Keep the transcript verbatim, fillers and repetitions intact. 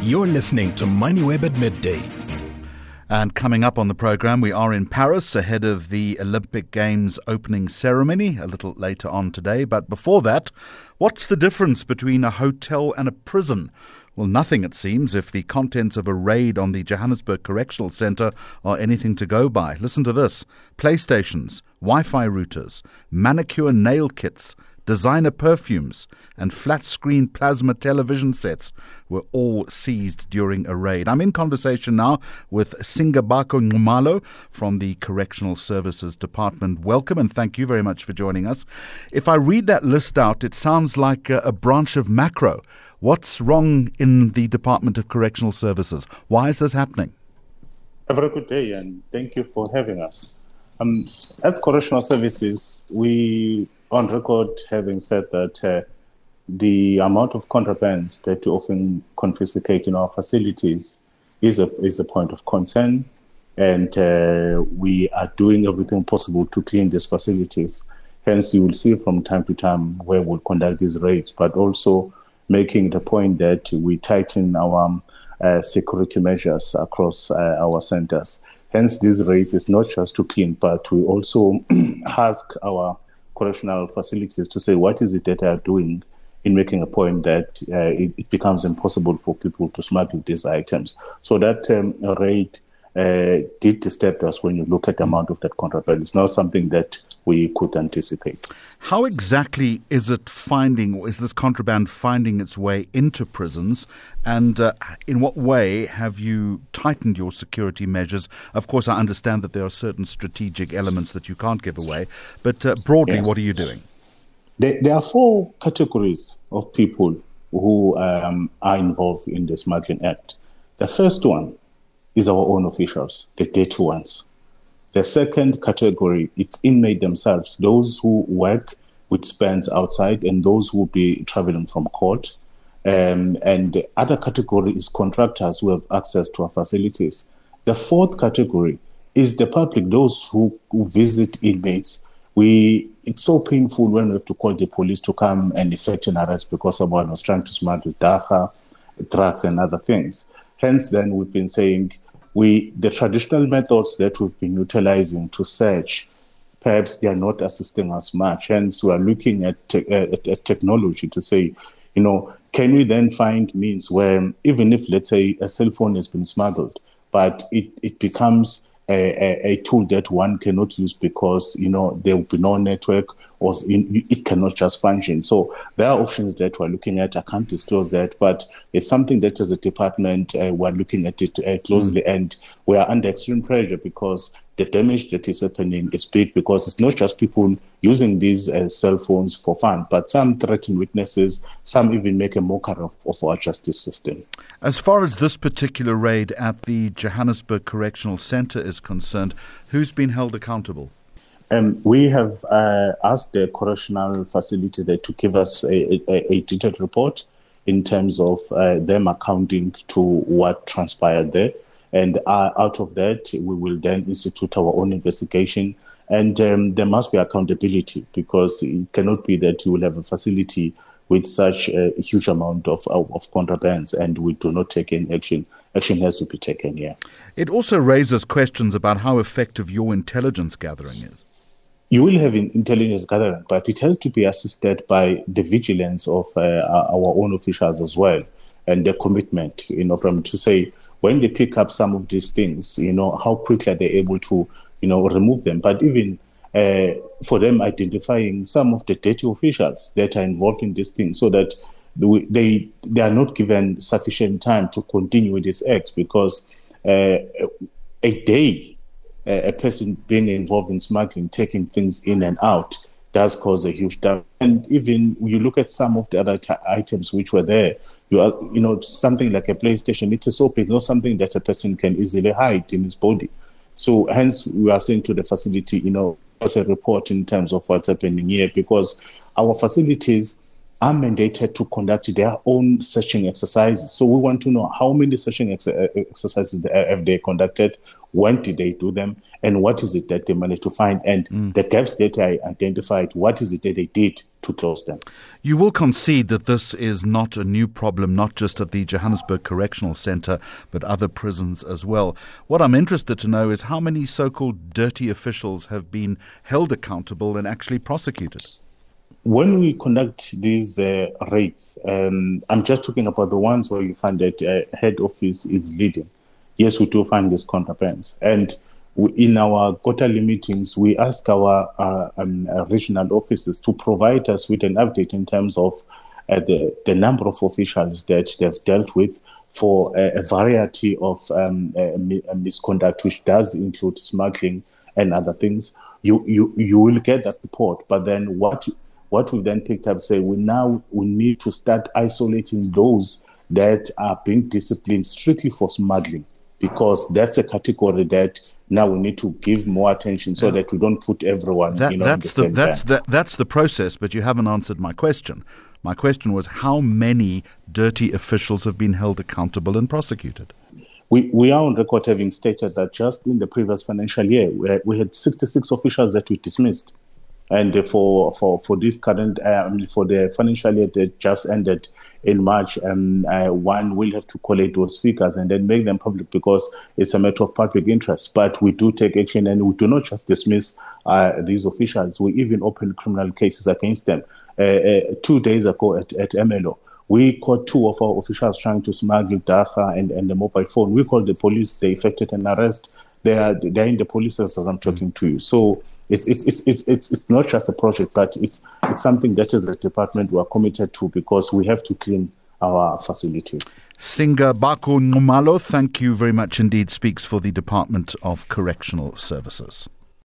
You're listening to MoneyWeb at midday. And coming up on the programme, we are in Paris ahead of the Olympic Games opening ceremony a little later on today. But before that, what's the difference between a hotel and a prison? Well, nothing, it seems, if the contents of a raid on the Johannesburg Correctional Centre are anything to go by. Listen to this. PlayStations, Wi-Fi routers, manicure nail kits, designer perfumes and flat-screen plasma television sets were all seized during a raid. I'm in conversation now with Singabako Nxumalo from the Correctional Services Department. Welcome and thank you very much for joining us. If I read that list out, it sounds like a, a branch of Macro. What's wrong in the Department of Correctional Services? Why is this happening? A very good day and thank you for having us. Um, as Correctional Services, we on record having said that uh, the amount of contrabands that we often confiscate in our facilities is a is a point of concern, and uh, we are doing everything possible to clean these facilities. Hence, you will see from time to time where we'll conduct these raids, but also making the point that we tighten our um, uh, security measures across uh, our centers. Hence, this raids is not just to clean, but we also ask our correctional facilities to say what is it that they are doing in making a point that uh, it, it becomes impossible for people to smuggle these items. So that um, raid uh, did disturb us when you look at the amount of that contraband. It's not something that we could anticipate. How exactly is it finding, or is this contraband finding its way into prisons? And uh, in what way have you tightened your security measures? Of course, I understand that there are certain strategic elements that you can't give away, but uh, broadly, yes. What are you doing? There, there are four categories of people who um, are involved in the Smuggling Act. The first one is our own officials, the dirty ones. The second category, it's inmates themselves, those who work with spends outside and those who will be traveling from court. Um, and the other category is contractors who have access to our facilities. The fourth category is the public, those who, who visit inmates. We It's so painful when we have to call the police to come and effect an arrest because someone was trying to smuggle dagga, drugs and other things. Hence, then we've been saying we the traditional methods that we've been utilizing to search, perhaps they are not assisting us much. Hence, we are looking at, te- at, at technology to say, you know, can we then find means where even if, let's say, a cell phone has been smuggled, but it, it becomes a, a, a tool that one cannot use because, you know, there will be no network or it cannot just function. So there are options that we're looking at. I can't disclose that, but it's something that as a department, uh, we're looking at it uh, closely mm. and we are under extreme pressure because the damage that is happening is big because it's not just people using these uh, cell phones for fun, but some threaten witnesses, some even make a mockery of, of our justice system. As far as this particular raid at the Johannesburg Correctional Centre is concerned, who's been held accountable? Um, we have uh, asked the correctional facility there to give us a, a, a detailed report in terms of uh, them accounting to what transpired there. And uh, out of that, we will then institute our own investigation. And um, there must be accountability because it cannot be that you will have a facility with such a huge amount of, of, of contrabands and we do not take any action. Action has to be taken, yeah. It also raises questions about how effective your intelligence gathering is. You will have an intelligence gathering, but it has to be assisted by the vigilance of uh, our own officials as well, and their commitment, you know, from to say when they pick up some of these things, you know, how quickly are they able to, you know, remove them. But even uh, for them identifying some of the dirty officials that are involved in this thing, so that they they are not given sufficient time to continue with this act, because uh, a day. A person being involved in smuggling, taking things in and out, does cause a huge damage. And even when you look at some of the other t- items which were there, you are, you know, something like a PlayStation, it is so big, not something that a person can easily hide in his body. So hence, we are saying to the facility, you know, as a report in terms of what's happening here, because our facilities are mandated to conduct their own searching exercises. So we want to know how many searching ex- exercises have they conducted, when did they do them, and what is it that they managed to find, and mm. the gaps that I identified, what is it that they did to close them. You will concede that this is not a new problem, not just at the Johannesburg Correctional Centre, but other prisons as well. What I'm interested to know is how many so-called dirty officials have been held accountable and actually prosecuted. When we conduct these uh, raids, um, I'm just talking about the ones where you find that uh, head office is leading. Yes, we do find these contrabands. And we, in our quarterly meetings, we ask our uh, um, uh, regional offices to provide us with an update in terms of uh, the, the number of officials that they've dealt with for a, a variety of um, uh, misconduct, which does include smuggling and other things. You, you, you will get that report, but then what... What we then picked up, say, we now we need to start isolating those that are being disciplined strictly for smuggling, because that's a category that now we need to give more attention so yeah. that we don't put everyone that, you know, that's in the, the same that's bank. the, that's the process, but you haven't answered my question. My question was how many dirty officials have been held accountable and prosecuted? We we are on record having stated that just in the previous financial year, we, we had sixty-six officials that we dismissed. And for for for this current um, for the financial year that just ended in March, um, uh, one will have to collate those figures and then make them public because it's a matter of public interest. But we do take action, and we do not just dismiss uh, these officials. We even open criminal cases against them. Uh, uh, two days ago at at M L O, we caught two of our officials trying to smuggle data and and the mobile phone. We called the police. They effected an arrest. They are they're in the police as I'm talking to you. So. It's it's, it's it's it's it's not just a project, but it's it's something that as a department we are committed to because we have to clean our facilities. Singa Bako Nxumalo, thank you very much indeed, speaks for the Department of Correctional Services.